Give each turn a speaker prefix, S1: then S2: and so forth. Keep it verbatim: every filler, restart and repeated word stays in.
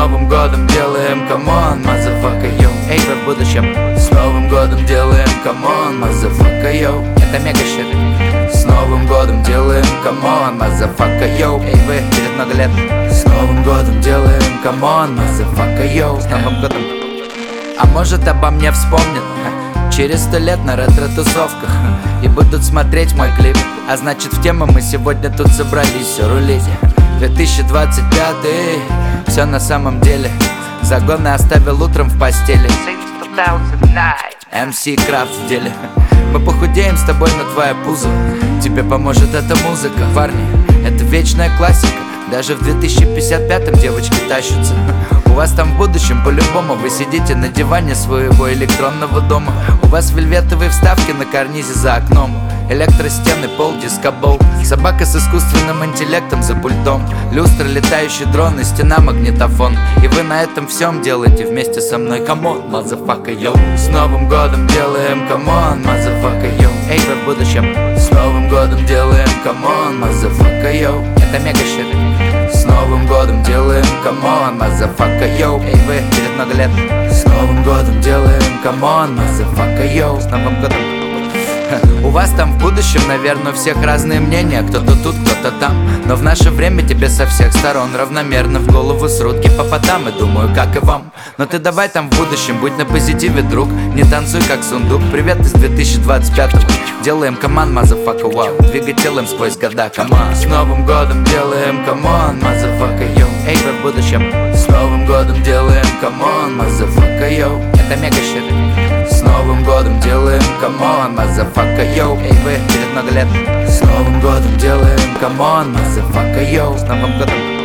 S1: Новым годом делаем, камон, мазафака, йоу. Эй, вы в будущем. С Новым годом делаем, камон, мазафака, йоу. Это мега щит. С Новым годом делаем, камон, мазафака, йоу. Эй, вы, через много лет. С Новым годом делаем, камон, мазафака, йоу. С Новым годом. А может, обо мне вспомнят через сто лет на ретро-тусовках и будут смотреть мой клип. А значит, в тему мы сегодня тут собрались все рулить. две тысячи двадцать пятый, все на самом деле. Загоны оставил утром в постели. эм си Крафт в деле. Мы похудеем с тобой на твое пузо. Тебе поможет эта музыка, парни. Это вечная классика. Даже в две тысячи пятьдесят пятом девочки тащатся. У вас там в будущем по-любому вы сидите на диване своего электронного дома. У вас вельветовые вставки на карнизе за окном, электростены, пол, дискобол, собака с искусственным интеллектом за пультом, люстра, летающий дрон и стена, магнитофон. И вы на этом всем делаете вместе со мной. Камон, мазафака, йоу. С Новым годом делаем, камон, мазафака, йоу. Эй, вы в будущем. С Новым годом делаем, камон, мазафака, йоу. Это мега щит. С Новым годом делаем, камон, мазафака, йоу. Эй, вы, через много лет. С Новым годом делаем, камон, мазафака, йоу. С Новым годом. У вас там в будущем, наверное, у всех разные мнения. Кто-то тут, кто-то там. Но в наше время тебе со всех сторон равномерно в голову срут гипопотам. И думаю, как и вам. Но ты давай там в будущем, будь на позитиве, друг. Не танцуй как сундук. Привет из две тысячи двадцать пятого. Делаем команд, мазафака, вау. Двигай телом сквозь года, команд. С Новым годом делаем, камон, мазафака, йоу. Эй, вы в будущем. С Новым годом делаем, камон, мазафака, йоу. Это мега щит. С Новым годом делаем, камон, мазафака, йоу. Эй, вы, через много лет. С Новым годом делаем, камон, мазафака, йоу. С Новым годом.